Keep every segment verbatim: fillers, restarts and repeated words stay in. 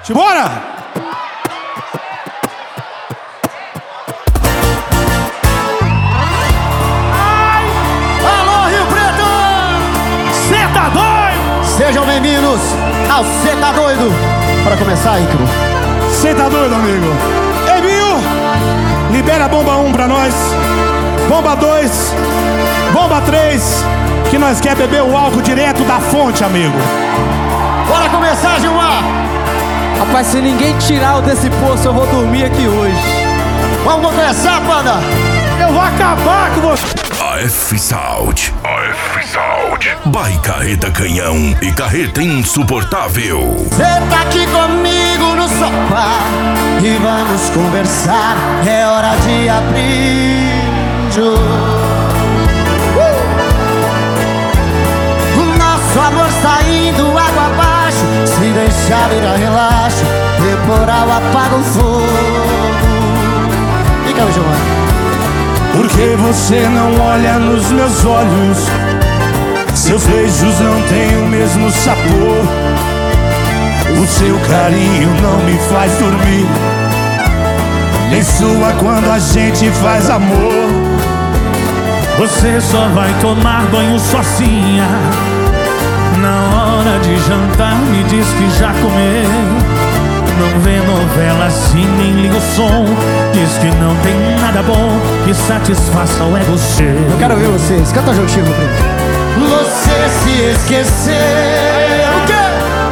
Simbora! Ai! Alô, Rio Preto! Cê tá doido? Sejam bem-vindos ao Cê Tá Doido. Para começar, Icaro. Cê tá doido, amigo? Ei, Binho! Libera a bomba um pra nós. Bomba dois. Bomba três. Que nós quer beber o álcool direto da fonte, amigo. Bora começar, Gilmar! Rapaz, se ninguém tirar o desse poço, eu vou dormir aqui hoje. Vamos começar, banda! Eu vou acabar com você. A F Sound, A F Sound, by Carreta Canhão e Carreta Insuportável. Cê tá aqui comigo no sofá e vamos conversar. É hora de abrir o jogo. O nosso amor está indo água abaixo. Se deixar virar relaxo, temporal apaga o fogo. Fica aí, Gilmar. Porque você não olha nos meus olhos, seus beijos não têm o mesmo sabor, o seu carinho não me faz dormir, nem sua quando a gente faz amor. Você só vai tomar banho sozinha. Na hora de jantar me diz que já comeu. Não vê novela assim, nem liga o som. Diz que não tem nada bom que satisfaça o ego seu. Eu quero ver vocês, canta juntinho, meu primo. Você se esqueceu. O quê?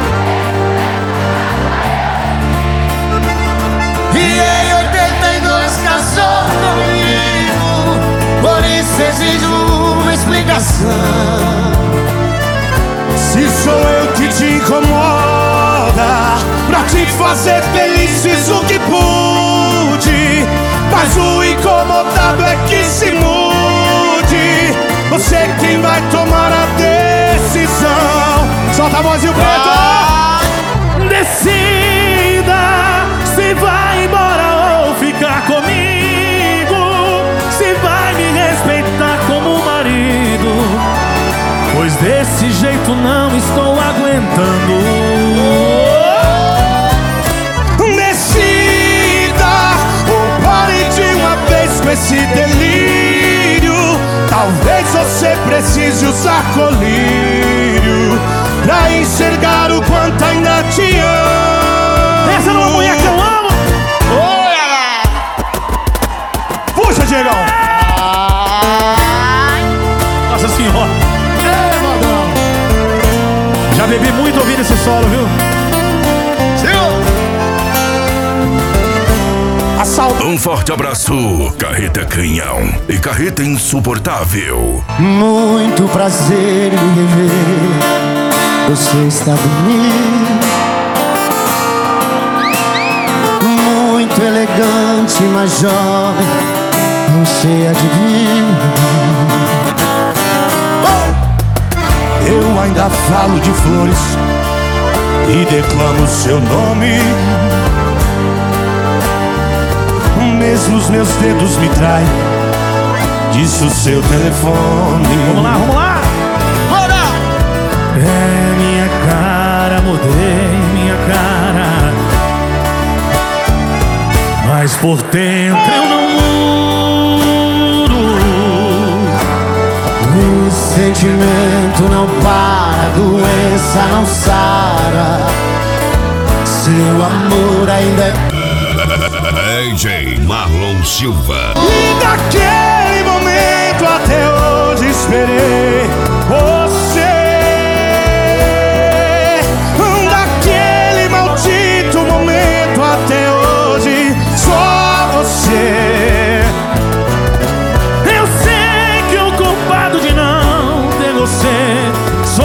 E em oitenta e dois casou comigo. Por isso exijo uma explicação. Se sou eu que te incomoda, pra te fazer feliz fiz o que pude, mas o incomodado é que se mude. Você é quem vai tomar a decisão. Solta a voz e o preto. Ah, decida se vai embora ou ficar comigo, se vai me respeitar como marido, pois desse jeito não estou aguentando. Esse delírio, talvez você precise usar colírio pra enxergar o quanto ainda te amo. Essa não é a mulher que eu amo. Puxa, Diegão. Nossa senhora. Ei, modão. Já bebi muito ouvindo esse solo, viu? Um forte abraço, Carreta Canhão e Carreta Insuportável. Muito prazer em rever. Você está bonito, muito elegante, mas jovem. Não sei adivinhar. Eu ainda falo de flores e declamo seu nome. Mesmo os meus dedos me traem, diz o seu telefone. Vamos lá, vamos lá. Bora! É minha cara, mudei minha cara, mas por dentro eu não mudo. O sentimento não para, a doença não sara. Seu amor ainda é D J Marlon Silva. E daquele momento até hoje esperei você. Daquele maldito momento até hoje só você. Eu sei que o culpado de não ter você sou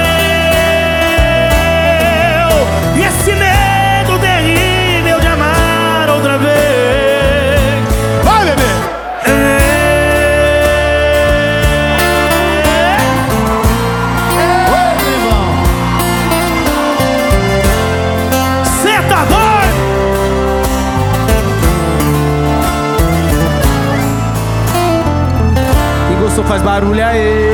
eu. E esse medo terrível de amar outra vez. Vai, bebê! Cê tá doido? Quem gostou faz barulho aí.